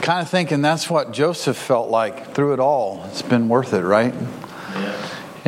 kind of thinking that's what Joseph felt like through it all. It's been worth it, right? Yeah.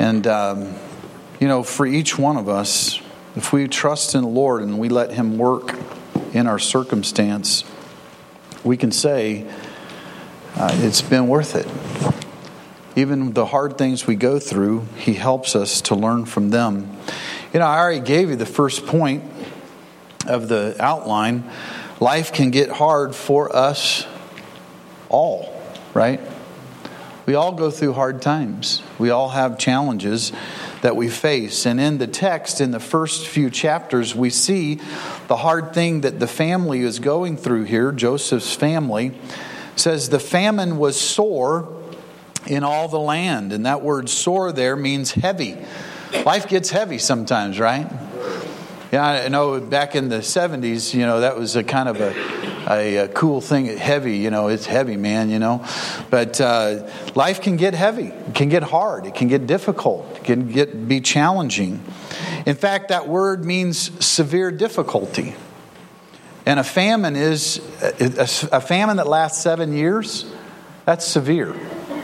And, for each one of us, if we trust in the Lord and we let Him work in our circumstance, we can say it's been worth it. Even the hard things we go through, He helps us to learn from them. I already gave you the first point of the outline. Life can get hard for us all, right? We all go through hard times. We all have challenges that we face. And in the text, in the first few chapters, we see the hard thing that the family is going through here. Joseph's family says the famine was sore in all the land. And that word sore there means heavy. Life gets heavy sometimes, right? Yeah, I know back in the 70s, that was a kind of a cool thing. Heavy, it's heavy, man, But life can get heavy. It can get hard. It can get difficult. It can be challenging. In fact, that word means severe difficulty. And a famine is a famine that lasts 7 years. That's severe.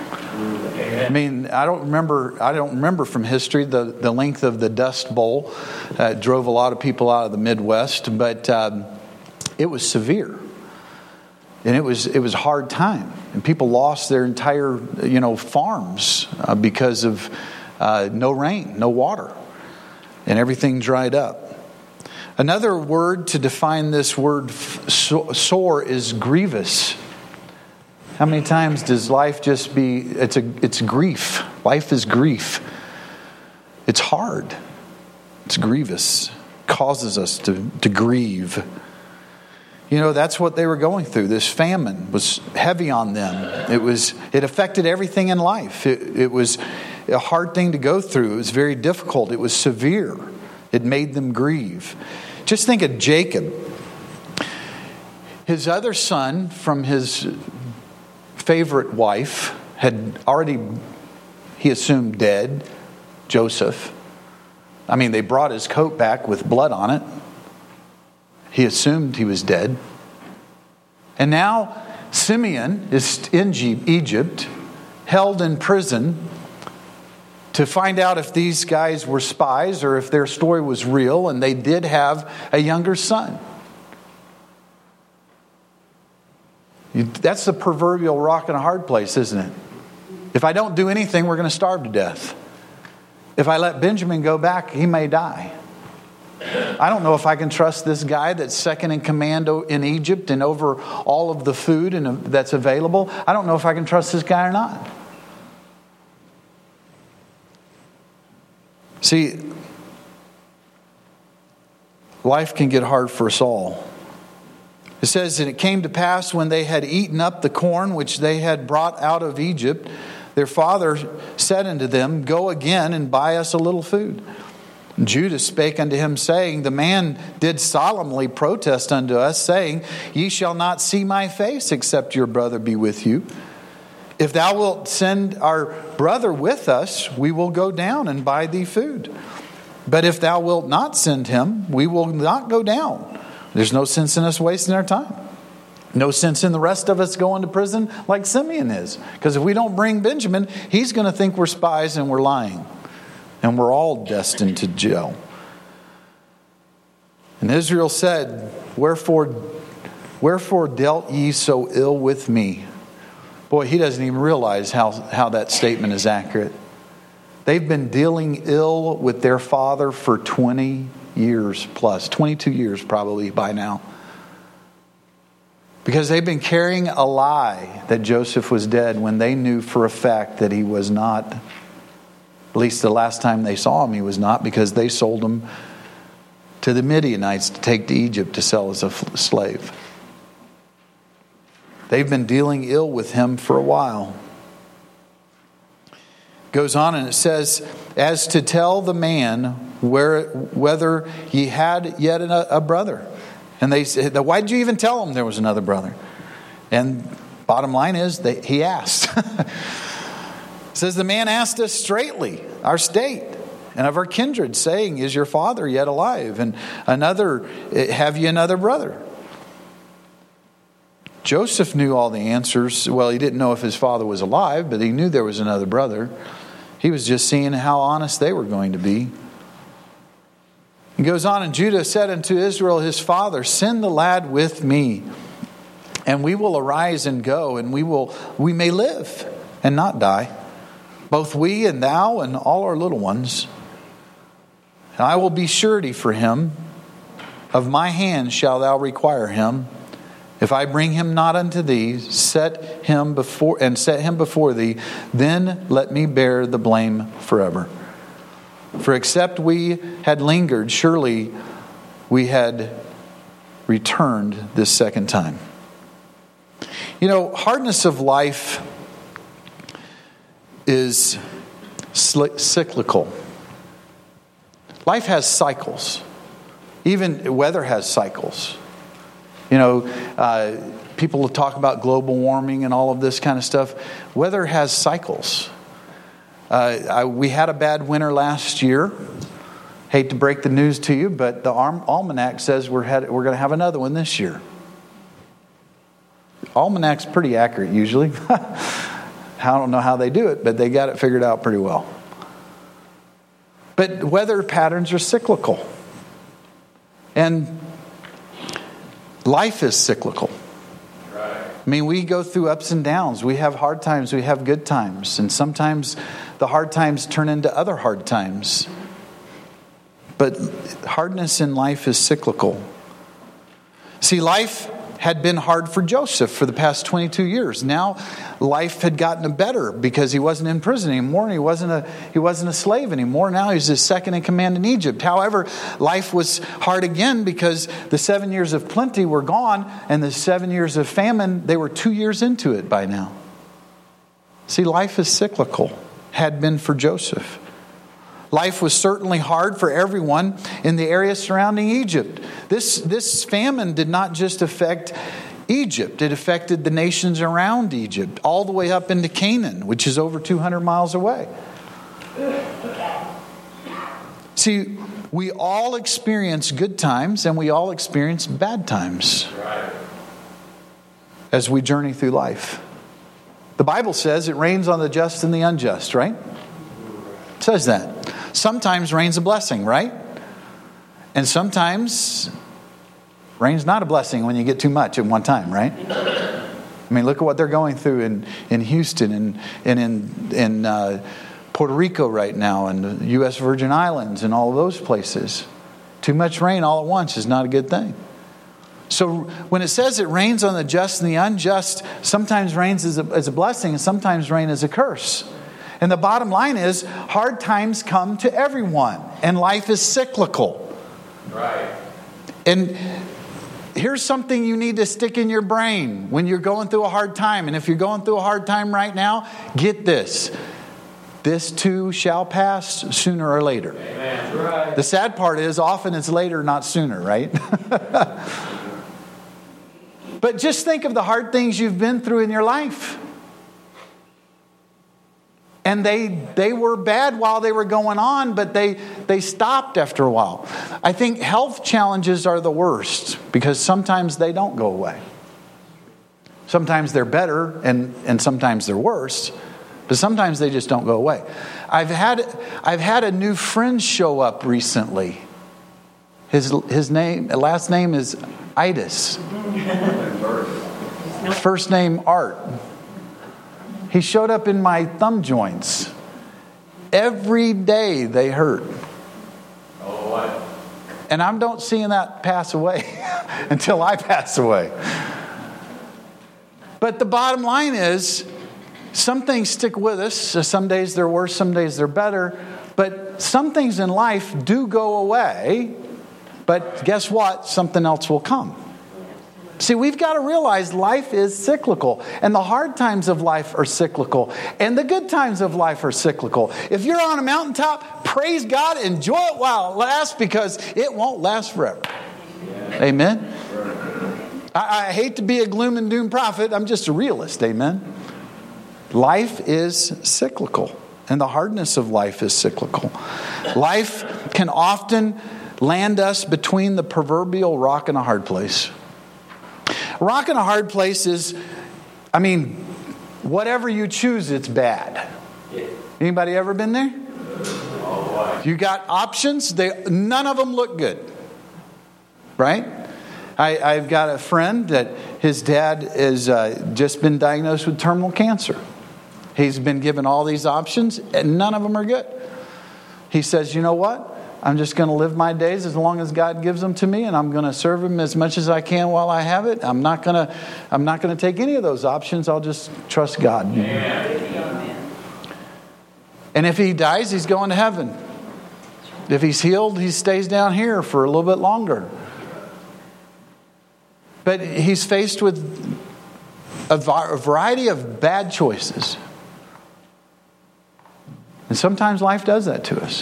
I mean, I don't remember from history the length of the Dust Bowl. Drove a lot of people out of the Midwest, but it was severe, and it was a hard time, and people lost their entire farms because of no rain, no water, and everything dried up. Another word to define this word sore is grievous. How many times does life just be, it's grief. Life is grief. It's hard. It's grievous. It causes us to grieve. That's what they were going through. This famine was heavy on them. It affected everything in life. It was a hard thing to go through. It was very difficult. It was severe. It made them grieve. Just think of Jacob. His other son from his favorite wife had already, he assumed, dead, Joseph. I mean, they brought his coat back with blood on it. He assumed he was dead. And now Simeon is in Egypt, held in prison to find out if these guys were spies or if their story was real, and they did have a younger son. That's the proverbial rock in a hard place, isn't it? If I don't do anything, we're going to starve to death. If I let Benjamin go back, he may die. I don't know if I can trust this guy that's second in command in Egypt and over all of the food that's available. I don't know if I can trust this guy or not. See, life can get hard for us all. It says, and it came to pass when they had eaten up the corn which they had brought out of Egypt, their father said unto them, go again and buy us a little food. And Judah spake unto him, saying, the man did solemnly protest unto us, saying, ye shall not see my face, except your brother be with you. If thou wilt send our brother with us, we will go down and buy thee food. But if thou wilt not send him, we will not go down. There's no sense in us wasting our time. No sense in the rest of us going to prison like Simeon is. Because if we don't bring Benjamin, he's going to think we're spies and we're lying. And we're all destined to jail. And Israel said, Wherefore dealt ye so ill with me? Boy, he doesn't even realize how that statement is accurate. They've been dealing ill with their father for 20 years plus, 22 years probably by now. Because they've been carrying a lie that Joseph was dead when they knew for a fact that he was not. At least the last time they saw him, he was not, because they sold him to the Midianites to take to Egypt to sell as a slave. They've been dealing ill with him for a while. Goes on and it says, as to tell the man whether he had yet a brother. And they said, why did you even tell him there was another brother? And bottom line is that he asked. It says the man asked us straightly, our state, and of our kindred, saying, is your father yet alive? And have you another brother? Joseph knew all the answers. Well, he didn't know if his father was alive, but he knew there was another brother. He was just seeing how honest they were going to be. He goes on, and Judah said unto Israel his father, send the lad with me, and we will arise and go, and we may live and not die, both we and thou and all our little ones. And I will be surety for him. Of my hand shalt thou require him. If I bring him not unto thee, set him before thee, then let me bear the blame forever. For except we had lingered, surely we had returned this second time. Hardness of life is cyclical. Life has cycles. Even weather has cycles. People talk about global warming and all of this kind of stuff. Weather has cycles. We had a bad winter last year. Hate to break the news to you, but the almanac says we're going to have another one this year. Almanac's pretty accurate usually. I don't know how they do it, but they got it figured out pretty well. But weather patterns are cyclical. And life is cyclical. Right. I mean, we go through ups and downs. We have hard times. We have good times. And sometimes the hard times turn into other hard times. But hardness in life is cyclical. See, life had been hard for Joseph for the past 22 years. Now, life had gotten better because he wasn't in prison anymore, and he wasn't a slave anymore. Now he's the second in command in Egypt. However, life was hard again because the 7 years of plenty were gone, and the 7 years of famine, they were 2 years into it by now. See, life is cyclical. Had been for Joseph. Life was certainly hard for everyone in the area surrounding Egypt. This famine did not just affect Egypt. It affected the nations around Egypt, all the way up into Canaan, which is over 200 miles away. See, we all experience good times and we all experience bad times as we journey through life. The Bible says it rains on the just and the unjust, right? It says that. Sometimes rain's a blessing, right? And sometimes rain's not a blessing when you get too much at one time, right? I mean, look at what they're going through in Houston and in Puerto Rico right now, and the U.S. Virgin Islands and all of those places. Too much rain all at once is not a good thing. So when it says it rains on the just and the unjust, sometimes rains as a blessing and sometimes rain is a curse. And the bottom line is, hard times come to everyone, and life is cyclical. Right. And here's something you need to stick in your brain when you're going through a hard time. And if you're going through a hard time right now, get this. This too shall pass sooner or later. Amen. Right. The sad part is often it's later, not sooner, right? But just think of the hard things you've been through in your life. And they were bad while they were going on, but they stopped after a while. I think health challenges are the worst because sometimes they don't go away. Sometimes they're better and sometimes they're worse, but sometimes they just don't go away. I've had a new friend show up recently. His last name is Itis. First name Art. He showed up in my thumb joints. Every day they hurt. Oh, what? And I don't see that pass away until I pass away. But the bottom line is, some things stick with us. Some days they're worse, some days they're better. But some things in life do go away. But guess what? Something else will come. See, we've got to realize life is cyclical. And the hard times of life are cyclical. And the good times of life are cyclical. If you're on a mountaintop, praise God, enjoy it while it lasts, because it won't last forever. Yeah. Amen? I hate to be a gloom and doom prophet. I'm just a realist. Amen? Life is cyclical. And the hardness of life is cyclical. Life can often land us between the proverbial rock and a hard place. Rock in a hard place is, whatever you choose, it's bad. Anybody ever been there? You got options. None of them look good. Right? I've got a friend that his dad has just been diagnosed with terminal cancer. He's been given all these options, and none of them are good. He says, you know what? I'm just going to live my days as long as God gives them to me, and I'm going to serve Him as much as I can while I have it. I'm not going to take any of those options. I'll just trust God. Amen. And if he dies, he's going to heaven. If he's healed, he stays down here for a little bit longer. But he's faced with a variety of bad choices. And sometimes life does that to us.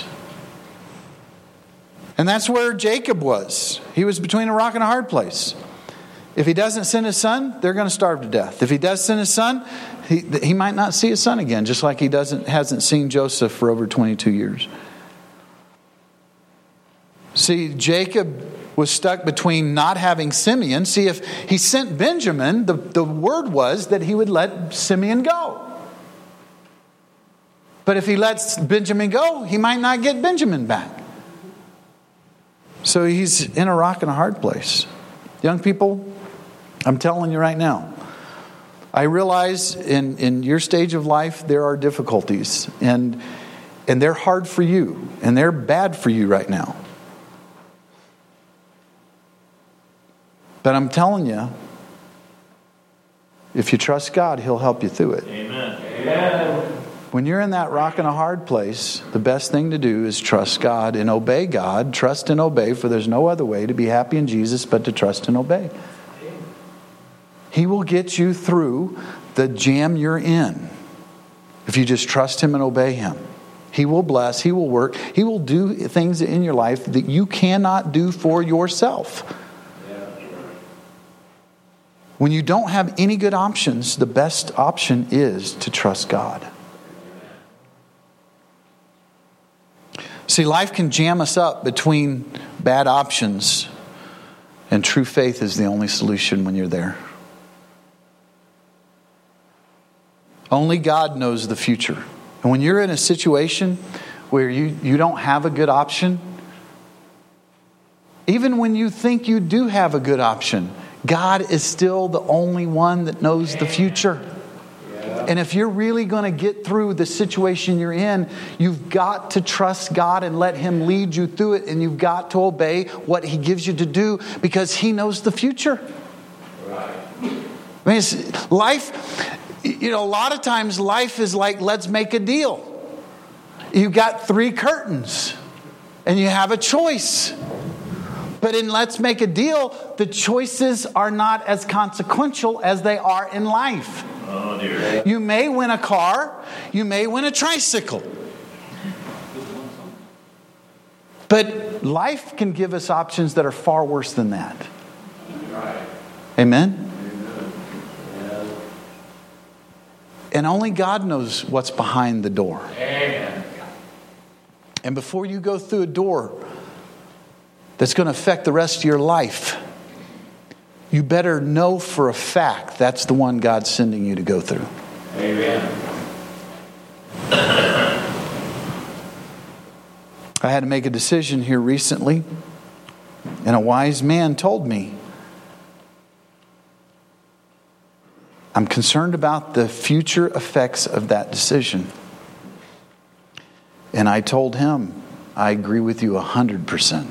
And that's where Jacob was. He was between a rock and a hard place. If he doesn't send his son, they're going to starve to death. If he does send his son, he might not see his son again, just like he hasn't seen Joseph for over 22 years. See, Jacob was stuck between not having Simeon. See, if he sent Benjamin, the word was that he would let Simeon go. But if he lets Benjamin go, he might not get Benjamin back. So he's in a rock and a hard place. Young people, I'm telling you right now, I realize in your stage of life there are difficulties, and they're hard for you, and they're bad for you right now. But I'm telling you, if you trust God, He'll help you through it. Amen. Amen. When you're in that rock and a hard place, the best thing to do is trust God and obey God. Trust and obey, for there's no other way to be happy in Jesus but to trust and obey. He will get you through the jam you're in if you just trust Him and obey Him. He will bless, He will work, He will do things in your life that you cannot do for yourself. When you don't have any good options, the best option is to trust God. See, life can jam us up between bad options, and true faith is the only solution when you're there. Only God knows the future. And when you're in a situation where you don't have a good option, even when you think you do have a good option, God is still the only one that knows the future. And if you're really going to get through the situation you're in, you've got to trust God and let Him lead you through it. And you've got to obey what He gives you to do because He knows the future. Life, a lot of times life is like, let's make a deal. You've got 3 curtains and you have a choice. But in Let's Make a Deal, the choices are not as consequential as they are in life. Oh, dear. You may win a car. You may win a tricycle. But life can give us options that are far worse than that. Amen? And only God knows what's behind the door. Amen. And before you go through a door that's going to affect the rest of your life, you better know for a fact that's the one God's sending you to go through. Amen. I had to make a decision here recently, and a wise man told me, I'm concerned about the future effects of that decision. And I told him, I agree with you 100%.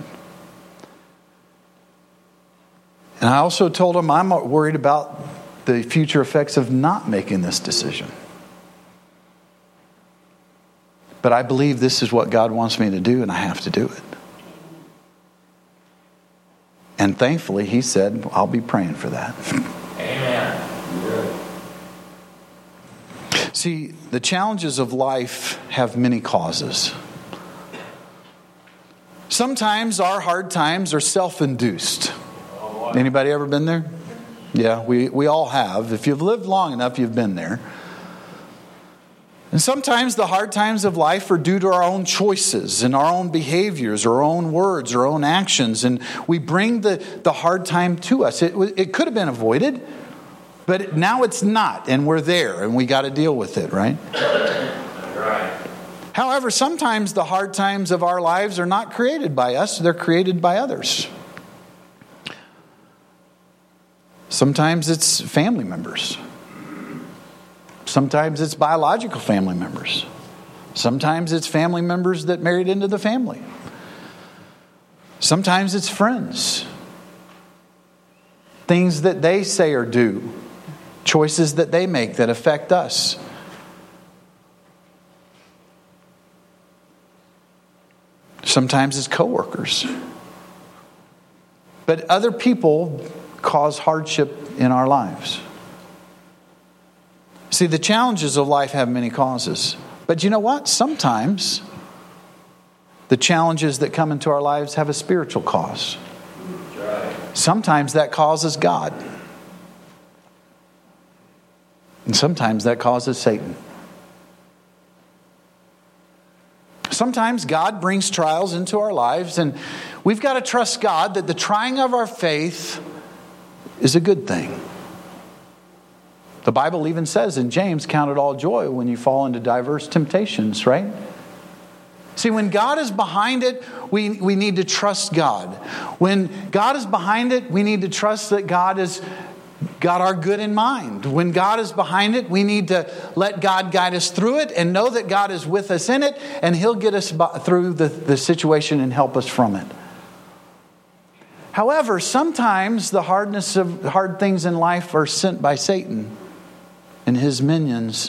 And I also told him I'm worried about the future effects of not making this decision. But I believe this is what God wants me to do, and I have to do it. And thankfully, he said, I'll be praying for that. Amen. See, the challenges of life have many causes. Sometimes our hard times are self-induced. Anybody ever been there? Yeah, we all have. If you've lived long enough, you've been there. And sometimes the hard times of life are due to our own choices and our own behaviors, our own words, our own actions. And we bring the hard time to us. It could have been avoided, but now it's not. And we're there and we got to deal with it, right? Right. However, sometimes the hard times of our lives are not created by us. They're created by others. Sometimes it's family members. Sometimes it's biological family members. Sometimes it's family members that married into the family. Sometimes it's friends. Things that they say or do. Choices that they make that affect us. Sometimes it's coworkers. But other people cause hardship in our lives. See, the challenges of life have many causes. But you know what? Sometimes the challenges that come into our lives have a spiritual cause. Sometimes that causes God. And sometimes that causes Satan. Sometimes God brings trials into our lives, and we've got to trust God that the trying of our faith is a good thing. The Bible even says in James, count it all joy when you fall into diverse temptations, right? See, when God is behind it, we need to trust God. When God is behind it, we need to trust that God has got our good in mind. When God is behind it, we need to let God guide us through it and know that God is with us in it, and He'll get us through the situation and help us from it. However, sometimes the hard things in life are sent by Satan and his minions.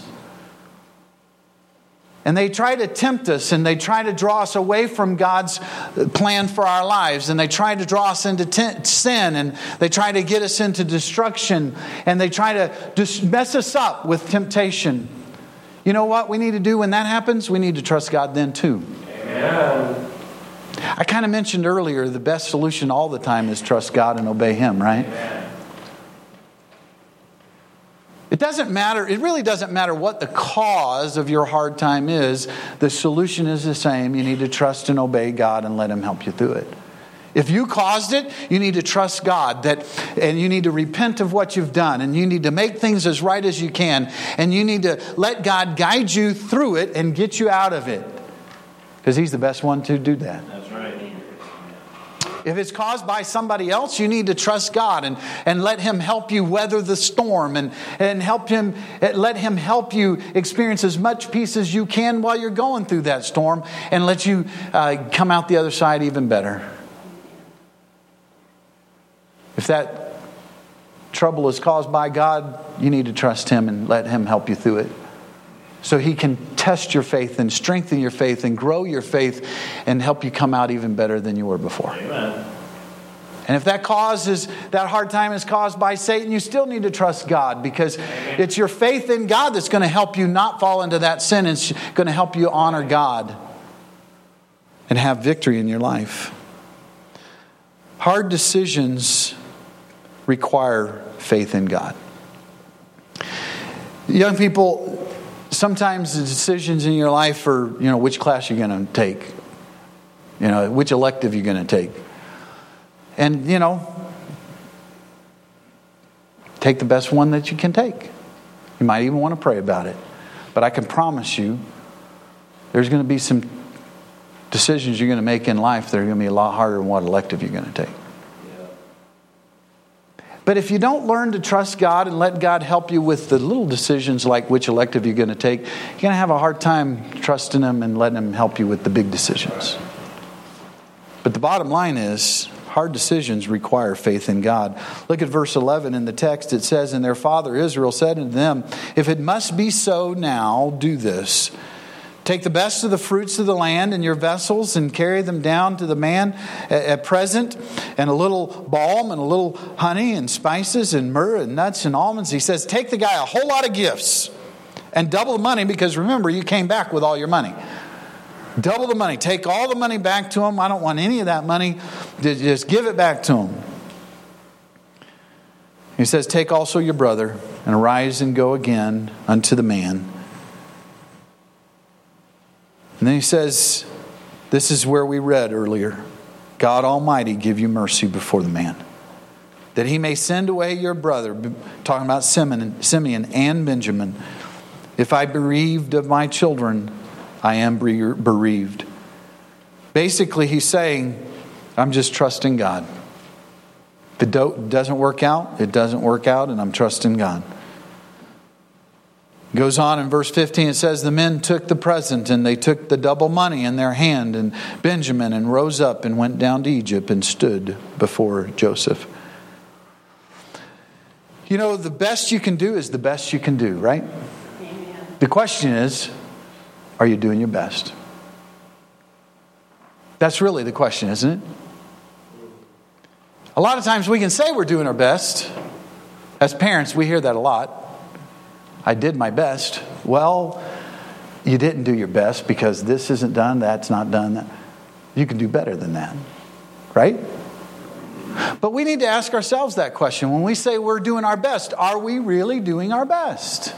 And they try to tempt us, and they try to draw us away from God's plan for our lives. And they try to draw us into sin, and they try to get us into destruction. And they try to just mess us up with temptation. You know what we need to do when that happens? We need to trust God then too. Amen. I kind of mentioned earlier, the best solution all the time is trust God and obey Him, right? Amen. It doesn't matter. It really doesn't matter what the cause of your hard time is. The solution is the same. You need to trust and obey God and let Him help you through it. If you caused it, you need to trust God and you need to repent of what you've done, and you need to make things as right as you can, and you need to let God guide you through it and get you out of it, because He's the best one to do that. That's right. If it's caused by somebody else, you need to trust God and let Him help you weather the storm and let Him help you experience as much peace as you can while you're going through that storm, and let you come out the other side even better. If that trouble is caused by God, you need to trust Him and let Him help you through it, so He can test your faith and strengthen your faith and grow your faith and help you come out even better than you were before. Amen. And if that hard time is caused by Satan, you still need to trust God, because it's your faith in God that's going to help you not fall into that sin. It's going to help you honor God and have victory in your life. Hard decisions require faith in God. Young people, sometimes the decisions in your life are, which class you're going to take, which elective you're going to take. And, take the best one that you can take. You might even want to pray about it. But I can promise you, there's going to be some decisions you're going to make in life that are going to be a lot harder than what elective you're going to take. But if you don't learn to trust God and let God help you with the little decisions like which elective you're going to take, you're going to have a hard time trusting Him and letting Him help you with the big decisions. But the bottom line is, hard decisions require faith in God. Look at verse 11 in the text. It says, "And their father Israel said unto them, If it must be so now, do this. Take the best of the fruits of the land in your vessels and carry them down to the man at present, and a little balm and a little honey and spices and myrrh and nuts and almonds." He says, take the guy a whole lot of gifts and double the money, because remember, you came back with all your money. Double the money. Take all the money back to him. I don't want any of that money. Just give it back to him. He says, take also your brother and arise and go again unto the man. And then he says, this is where we read earlier, God Almighty give you mercy before the man, that he may send away your brother, talking about Simeon and Benjamin. If I bereaved of my children, I am bereaved. Basically, he's saying, I'm just trusting God. If it doesn't work out, it doesn't work out, and I'm trusting God. Goes on in verse 15, it says, the men took the present and they took the double money in their hand and Benjamin, and rose up and went down to Egypt and stood before Joseph. You know, the best you can do is the best you can do, right? Amen. The question is, are you doing your best? That's really the question, isn't it? A lot of times we can say we're doing our best. As parents, we hear that a lot. I did my best. Well, you didn't do your best because this isn't done, that's not done. You can do better than that, right? But we need to ask ourselves that question. When we say we're doing our best, are we really doing our best?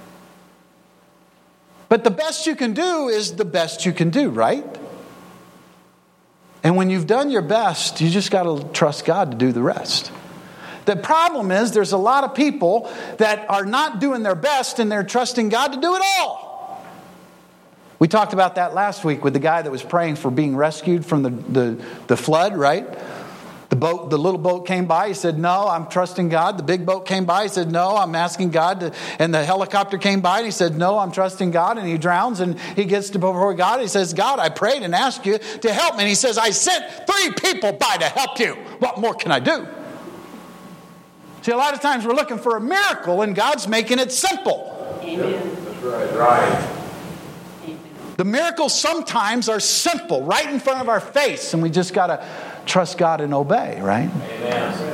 But the best you can do is the best you can do, right? And when you've done your best, you just got to trust God to do the rest. The problem is there's a lot of people that are not doing their best and they're trusting God to do it all. We talked about that last week with the guy that was praying for being rescued from the flood, right? The little boat came by. He said, no, I'm trusting God. The big boat came by. He said, no, I'm asking God. And the helicopter came by and he said, no, I'm trusting God. And he drowns and he gets to before God. He says, God, I prayed and asked you to help me. And he says, I sent 3 people by to help you. What more can I do? See, a lot of times we're looking for a miracle and God's making it simple. Amen. That's right. The miracles sometimes are simple, right in front of our face, and we just got to trust God and obey, right? Amen.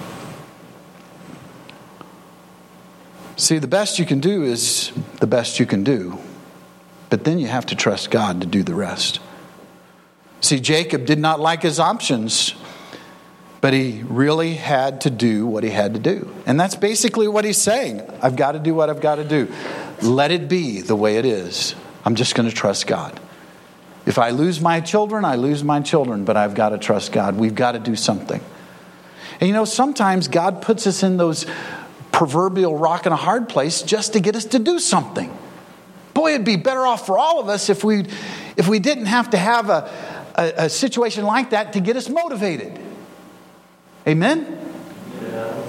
See, the best you can do is the best you can do, but then you have to trust God to do the rest. See, Jacob did not like his options, but he really had to do what he had to do. And that's basically what he's saying. I've got to do what I've got to do. Let it be the way it is. I'm just going to trust God. If I lose my children, I lose my children, but I've got to trust God. We've got to do something. And you know, sometimes God puts us in those proverbial rock and a hard place just to get us to do something. Boy, it'd be better off for all of us if we didn't have to have a situation like that to get us motivated. Amen? Yeah.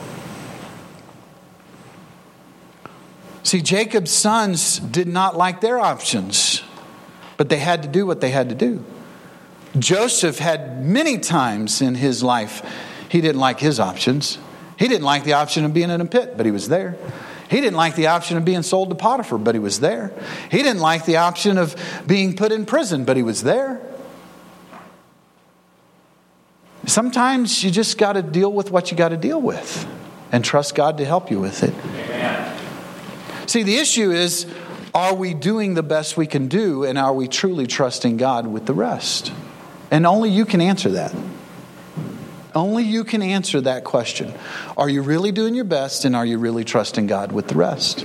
See, Jacob's sons did not like their options, but they had to do what they had to do. Joseph had many times in his life, he didn't like his options. He didn't like the option of being in a pit, but he was there. He didn't like the option of being sold to Potiphar, but he was there. He didn't like the option of being put in prison, but he was there. Sometimes you just got to deal with what you got to deal with and trust God to help you with it. Amen. See, the issue is, are we doing the best we can do, and are we truly trusting God with the rest? And only you can answer that. Only you can answer that question. Are you really doing your best, and are you really trusting God with the rest?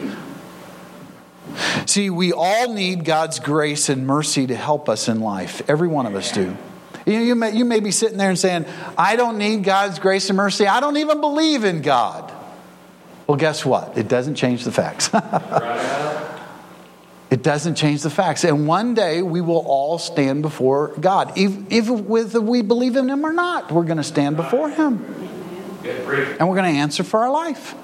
See, we all need God's grace and mercy to help us in life. Every one of us do. You may be sitting there and saying, I don't need God's grace and mercy. I don't even believe in God. Well, guess what? It doesn't change the facts. It doesn't change the facts. And one day we will all stand before God. If we believe in Him or not, we're going to stand before Him. And we're going to answer for our life.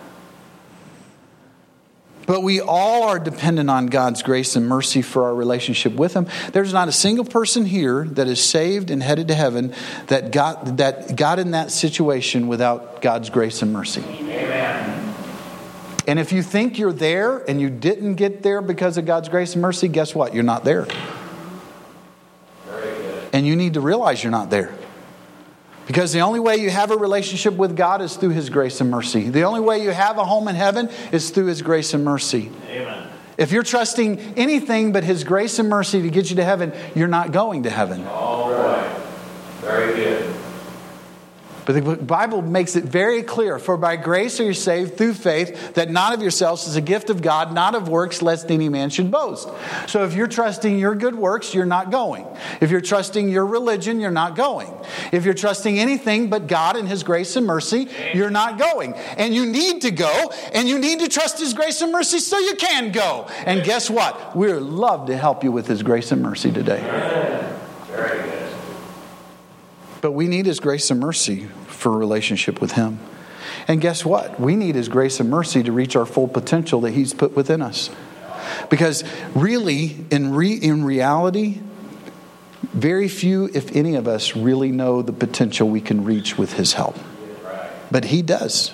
But we all are dependent on God's grace and mercy for our relationship with Him. There's not a single person here that is saved and headed to heaven that got in that situation without God's grace and mercy. Amen. And if you think you're there and you didn't get there because of God's grace and mercy, guess what? You're not there. Very good. And you need to realize you're not there. Because the only way you have a relationship with God is through His grace and mercy. The only way you have a home in heaven is through His grace and mercy. Amen. If you're trusting anything but His grace and mercy to get you to heaven, you're not going to heaven. All right. Very good. But the Bible makes it very clear, for by grace are you saved through faith, that not of yourselves is a gift of God, not of works, lest any man should boast. So if you're trusting your good works, you're not going. If you're trusting your religion, you're not going. If you're trusting anything but God and His grace and mercy, you're not going. And you need to go, and you need to trust His grace and mercy so you can go. And guess what? We'd love to help you with His grace and mercy today. Very good. But we need His grace and mercy for a relationship with Him. And guess what? We need His grace and mercy to reach our full potential that He's put within us. Because really, in reality, very few, if any of us, really know the potential we can reach with His help. But He does.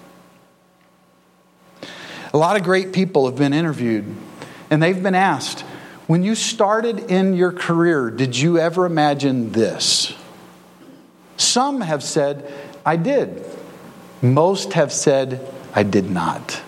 A lot of great people have been interviewed, and they've been asked, when you started in your career, did you ever imagine this? Some have said, I did. Most have said, I did not.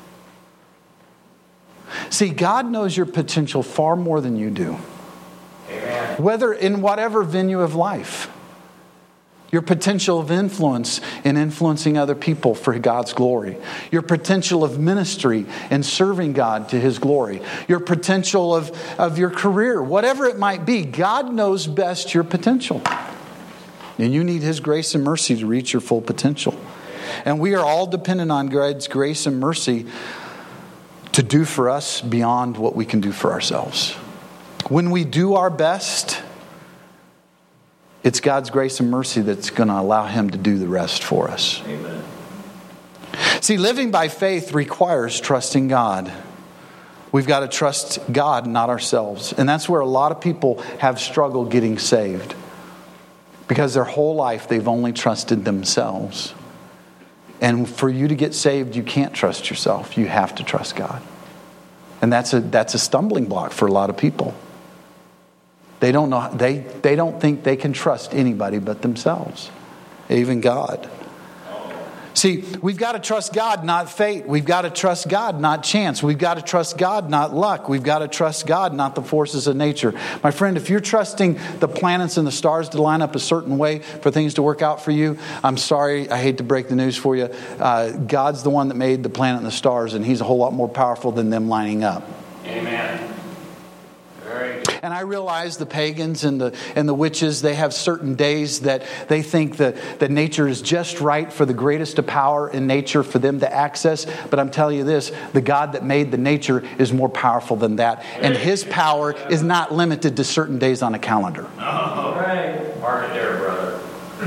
See, God knows your potential far more than you do. Amen. Whether in whatever venue of life. Your potential of influence in influencing other people for God's glory. Your potential of ministry and serving God to His glory. Your potential of your career. Whatever it might be, God knows best your potential. And you need His grace and mercy to reach your full potential. And we are all dependent on God's grace and mercy to do for us beyond what we can do for ourselves. When we do our best, it's God's grace and mercy that's going to allow Him to do the rest for us. Amen. See, living by faith requires trusting God. We've got to trust God, not ourselves. And that's where a lot of people have struggled getting saved. Because their whole life they've only trusted themselves. And for you to get saved, you can't trust yourself. You have to trust God. And that's a stumbling block for a lot of people. They don't know. They don't think they can trust anybody but themselves, even God. See, we've got to trust God, not fate. We've got to trust God, not chance. We've got to trust God, not luck. We've got to trust God, not the forces of nature. My friend, if you're trusting the planets and the stars to line up a certain way for things to work out for you, I'm sorry, I hate to break the news for you. God's the one that made the planet and the stars, and He's a whole lot more powerful than them lining up. Amen. Very good. And I realize the pagans and the witches, they have certain days that they think that nature is just right for the greatest of power in nature for them to access. But I'm telling you this, the God that made the nature is more powerful than that. And His power is not limited to certain days on a calendar. All right. Mark it there, brother.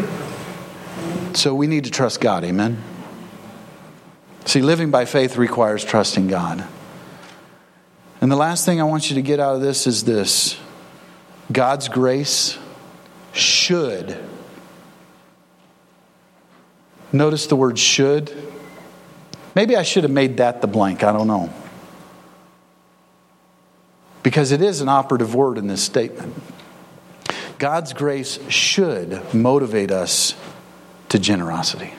So we need to trust God, amen? See, living by faith requires trusting God. And the last thing I want you to get out of this is this. God's grace should. Notice the word should. Maybe I should have made that the blank. I don't know. Because it is an operative word in this statement. God's grace should motivate us to generosity.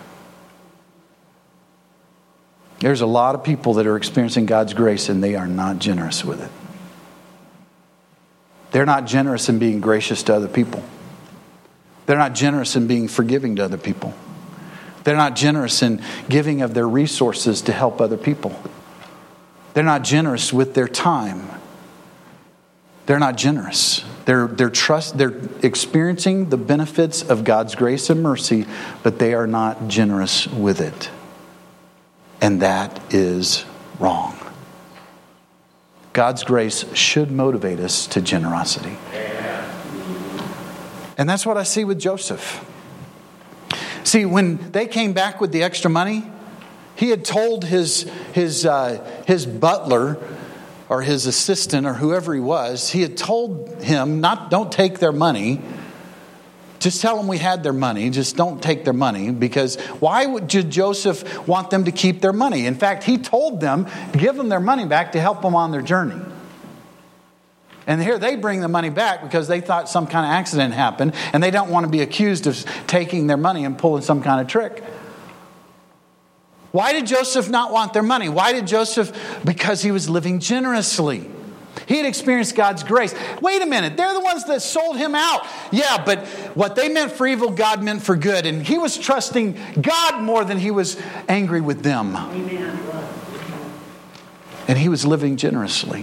There's a lot of people that are experiencing God's grace and they are not generous with it. They're not generous in being gracious to other people. They're not generous in being forgiving to other people. They're not generous in giving of their resources to help other people. They're not generous with their time. They're not generous. They're experiencing the benefits of God's grace and mercy, but they are not generous with it. And that is wrong. God's grace should motivate us to generosity. And that's what I see with Joseph. See, when they came back with the extra money, he had told his butler or his assistant or whoever he was, he had told him, don't take their money. Just tell them we had their money. Just don't take their money. Because why would Joseph want them to keep their money? In fact, he told them to give them their money back to help them on their journey. And here they bring the money back because they thought some kind of accident happened. And they don't want to be accused of taking their money and pulling some kind of trick. Why did Joseph not want their money? Why did Joseph? Because he was living generously. He had experienced God's grace. Wait a minute, they're the ones that sold him out. Yeah, but what they meant for evil, God meant for good. And he was trusting God more than he was angry with them. Amen. And he was living generously.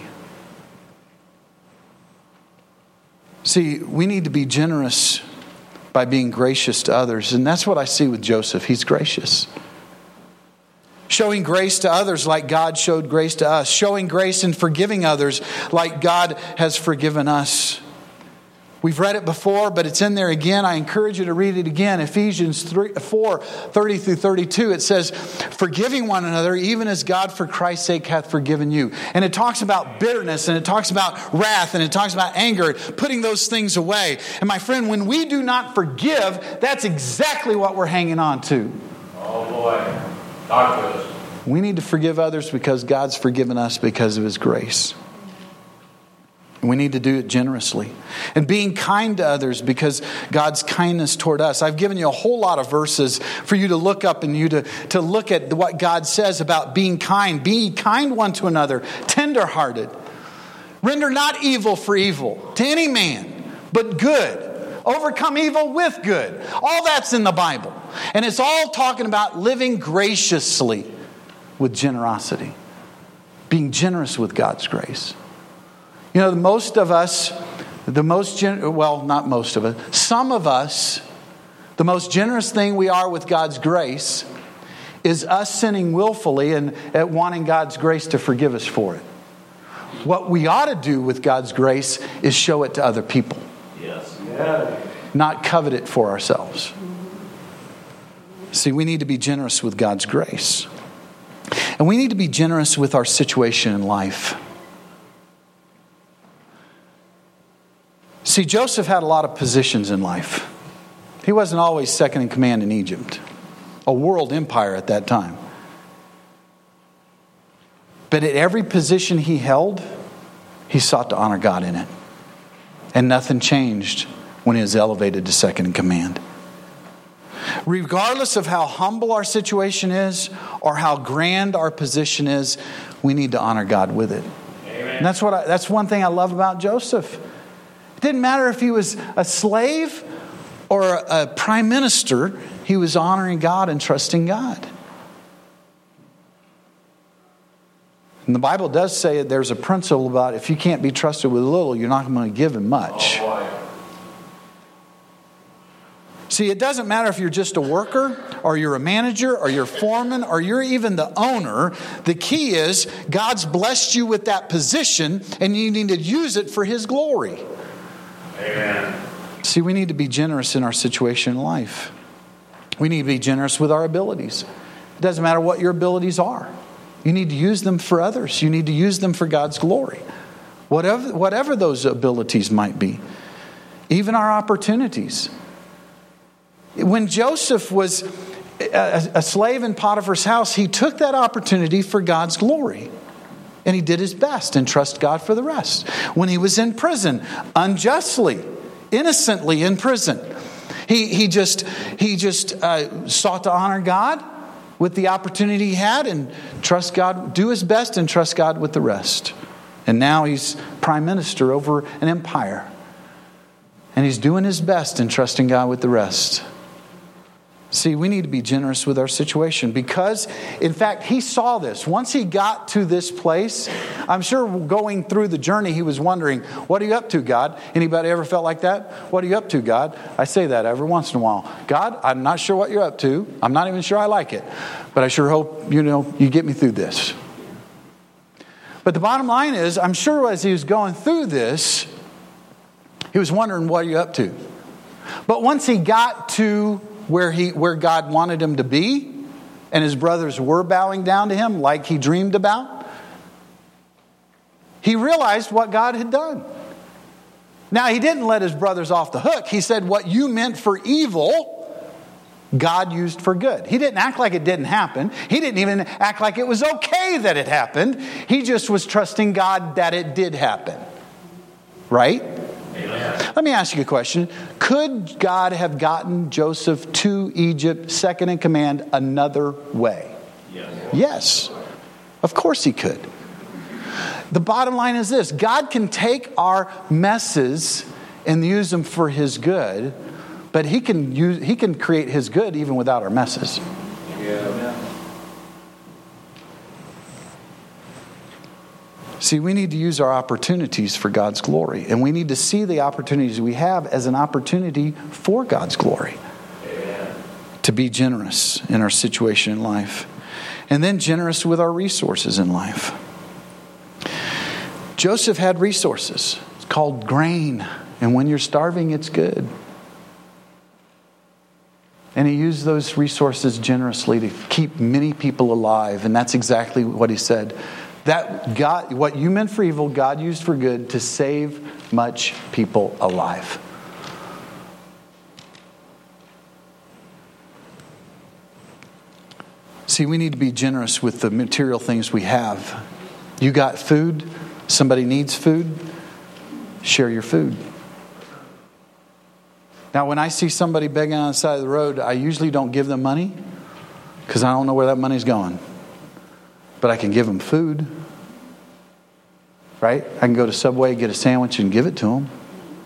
See, we need to be generous by being gracious to others. And that's what I see with Joseph. He's gracious. Showing grace to others like God showed grace to us. Showing grace and forgiving others like God has forgiven us. We've read it before, but it's in there again. I encourage you to read it again. Ephesians 4, 30 through 32. It says, forgiving one another, even as God for Christ's sake hath forgiven you. And it talks about bitterness, and it talks about wrath, and it talks about anger, putting those things away. And my friend, when we do not forgive, that's exactly what we're hanging on to. Oh boy. Talk to us. We need to forgive others because God's forgiven us because of His grace. We need to do it generously. And being kind to others because God's kindness toward us. I've given you a whole lot of verses for you to look up and you to look at what God says about being kind. Be kind one to another, tenderhearted. Render not evil for evil to any man, but good. Overcome evil with good. All that's in the Bible. And it's all talking about living graciously with generosity. Being generous with God's grace. You know, most of us, not most of us, some of us, the most generous thing we are with God's grace is us sinning willfully and at wanting God's grace to forgive us for it. What we ought to do with God's grace is show it to other people. Yes. Not covet it for ourselves. See, we need to be generous with God's grace. And we need to be generous with our situation in life. See, Joseph had a lot of positions in life. He wasn't always second in command in Egypt, a world empire at that time. But at every position he held, he sought to honor God in it. And nothing changed when he was elevated to second in command. Regardless of how humble our situation is or how grand our position is, we need to honor God with it. Amen. And that's one thing I love about Joseph. It didn't matter if he was a slave or a prime minister, he was honoring God and trusting God. And the Bible does say there's a principle about if you can't be trusted with little, you're not going to give him much. Oh boy. See, it doesn't matter if you're just a worker or you're a manager or you're a foreman or you're even the owner. The key is God's blessed you with that position and you need to use it for His glory. Amen. See, we need to be generous in our situation in life. We need to be generous with our abilities. It doesn't matter what your abilities are. You need to use them for others. You need to use them for God's glory. Whatever those abilities might be. Even our opportunities. When Joseph was a slave in Potiphar's house, he took that opportunity for God's glory. And he did his best and trust God for the rest. When he was in prison, unjustly, innocently in prison, he just sought to honor God with the opportunity he had and trust God, do his best and trust God with the rest. And now he's prime minister over an empire. And he's doing his best and trusting God with the rest. See, we need to be generous with our situation because, in fact, he saw this. Once he got to this place, I'm sure going through the journey, he was wondering, what are you up to, God? Anybody ever felt like that? What are you up to, God? I say that every once in a while. God, I'm not sure what you're up to. I'm not even sure I like it. But I sure hope, you get me through this. But the bottom line is, I'm sure as he was going through this, he was wondering, what are you up to? But once he got to where God wanted him to be, and his brothers were bowing down to him like he dreamed about, he realized what God had done. Now, he didn't let his brothers off the hook. He said, what you meant for evil, God used for good. He didn't act like it didn't happen. He didn't even act like it was okay that it happened. He just was trusting God that it did happen. Right? Amen. Let me ask you a question. Could God have gotten Joseph to Egypt, second in command, another way? Yes. Yes. Of course he could. The bottom line is this: God can take our messes and use them for His good, but He can create His good even without our messes. Yeah. See, we need to use our opportunities for God's glory. And we need to see the opportunities we have as an opportunity for God's glory. Amen. To be generous in our situation in life. And then generous with our resources in life. Joseph had resources. It's called grain. And when you're starving, it's good. And he used those resources generously to keep many people alive. And that's exactly what he said. That God, what you meant for evil, God used for good to save much people alive. See, we need to be generous with the material things we have. You got food, somebody needs food, share your food. Now, when I see somebody begging on the side of the road, I usually don't give them money because I don't know where that money's going. But I can give them food, right? I can go to Subway, get a sandwich, and give it to them.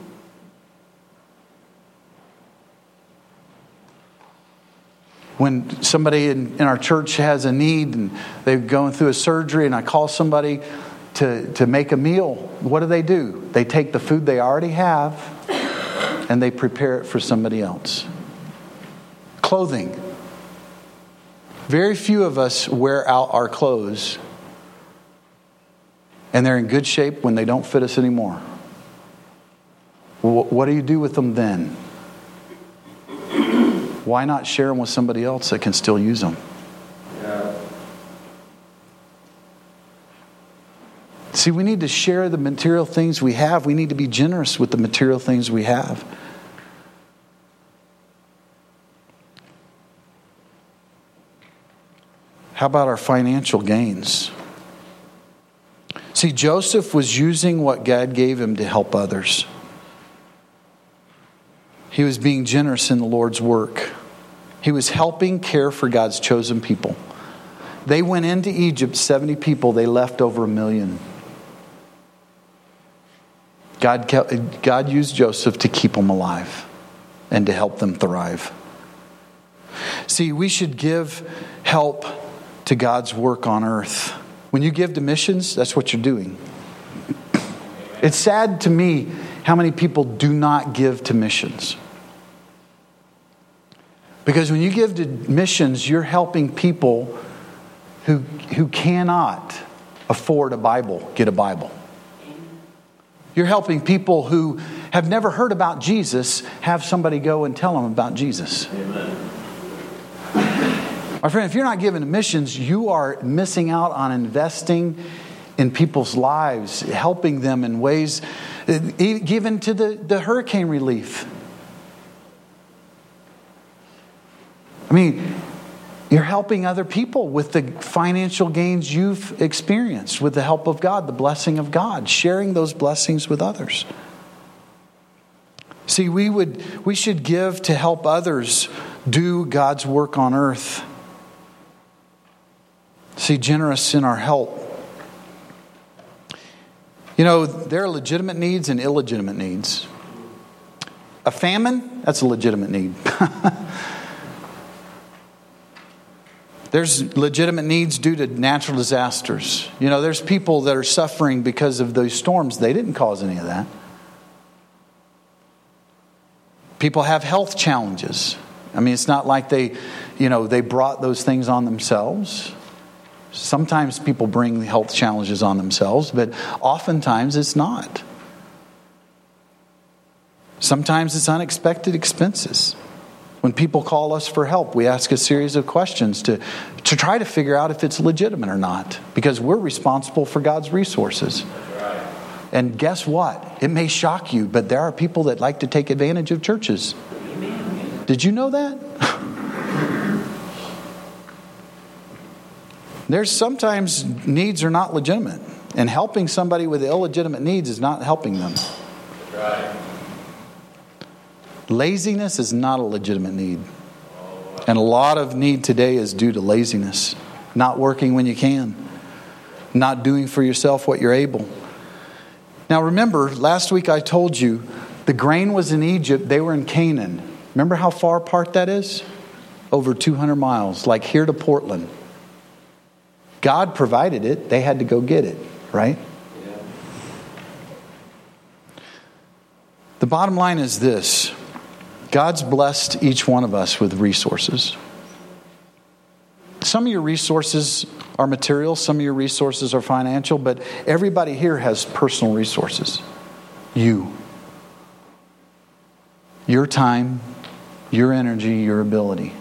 When somebody in our church has a need and they're going through a surgery and I call somebody to make a meal, what do? They take the food they already have and they prepare it for somebody else. Clothing. Very few of us wear out our clothes and they're in good shape when they don't fit us anymore. What do you do with them then? Why not share them with somebody else that can still use them? Yeah. See, we need to share the material things we have. We need to be generous with the material things we have. How about our financial gains? See, Joseph was using what God gave him to help others. He was being generous in the Lord's work. He was helping care for God's chosen people. They went into Egypt, 70 people. They left over 1 million. God used Joseph to keep them alive and to help them thrive. See, we should give help to God's work on earth. When you give to missions, that's what you're doing. It's sad to me how many people do not give to missions. Because when you give to missions, you're helping people who cannot afford a Bible, get a Bible. You're helping people who have never heard about Jesus, have somebody go and tell them about Jesus. Amen. My friend, if you're not giving to missions, you are missing out on investing in people's lives, helping them in ways, given to the hurricane relief. I mean, you're helping other people with the financial gains you've experienced with the help of God, the blessing of God, sharing those blessings with others. See, we should give to help others do God's work on earth. See, generous in our help. You know, there are legitimate needs and illegitimate needs. A famine, that's a legitimate need. There's legitimate needs due to natural disasters. You know, there's people that are suffering because of those storms. They didn't cause any of that. People have health challenges. I mean, it's not like they brought those things on themselves. Sometimes people bring health challenges on themselves, but oftentimes it's not. Sometimes it's unexpected expenses. When people call us for help, we ask a series of questions to try to figure out if it's legitimate or not, because we're responsible for God's resources. That's right. And guess what? It may shock you, but there are people that like to take advantage of churches. Amen. Did you know that? There's sometimes needs are not legitimate, and helping somebody with illegitimate needs is not helping them. That's right. Laziness is not a legitimate need. And a lot of need today is due to laziness, not working when you can. not doing for yourself what you're able. Now remember, last week I told you the grain was in Egypt, they were in Canaan. Remember how far apart that is? Over 200 miles, like here to Portland. God provided it, they had to go get it, right? Yeah. The bottom line is this: God's blessed each one of us with resources. Some of your resources are material, some of your resources are financial, but everybody here has personal resources. You. Your time, your energy, your ability.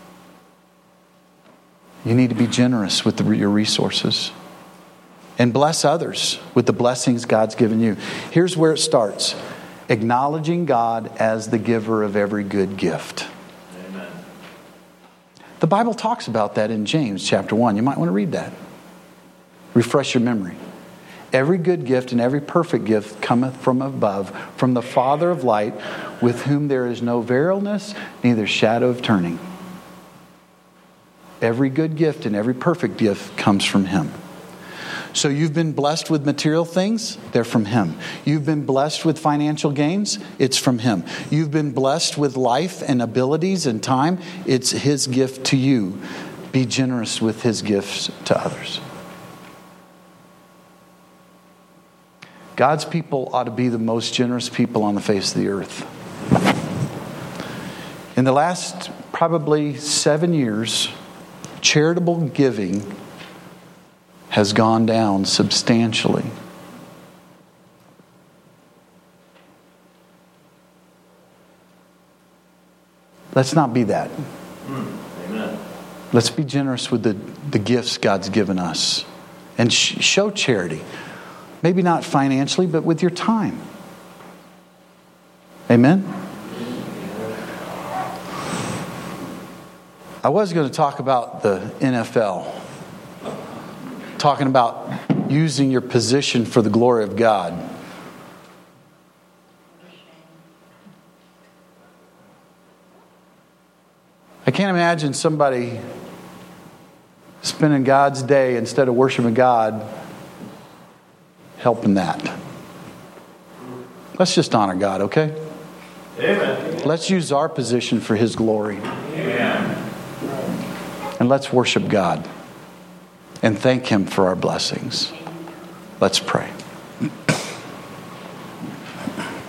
You need to be generous with your resources. And bless others with the blessings God's given you. Here's where it starts. Acknowledging God as the giver of every good gift. Amen. The Bible talks about that in James chapter 1. You might want to read that. Refresh your memory. Every good gift and every perfect gift cometh from above, from the Father of light, with whom there is no variableness, neither shadow of turning. Every good gift and every perfect gift comes from Him. So you've been blessed with material things, they're from Him. You've been blessed with financial gains, it's from Him. You've been blessed with life and abilities and time, it's His gift to you. Be generous with His gifts to others. God's people ought to be the most generous people on the face of the earth. In the last probably 7 years, charitable giving has gone down substantially. Let's not be that. Amen. Let's be generous with the gifts God's given us. And show charity. Maybe not financially, but with your time. Amen? I was going to talk about the NFL. Talking about using your position for the glory of God. I can't imagine somebody spending God's day instead of worshiping God, helping that. Let's just honor God, okay? Amen. Let's use our position for His glory. Amen. And let's worship God. And thank Him for our blessings. Let's pray.